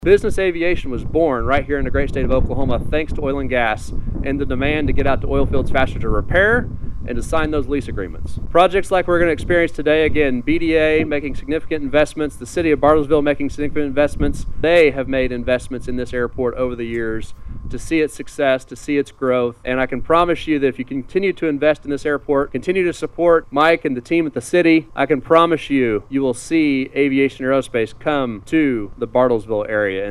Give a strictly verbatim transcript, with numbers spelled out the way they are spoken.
Business aviation was born right here in the great state of Oklahoma thanks to oil and gas and the demand to get out to oil fields faster to repair and to sign those lease agreements. Projects like we're going to experience today, again, B D A making significant investments, the city of Bartlesville making significant investments. They have made investments in this airport over the years to see its success, to see its growth. And I can promise you that if you continue to invest in this airport, continue to support Mike and the team at the city, I can promise you, you will see aviation aerospace come to the Bartlesville area.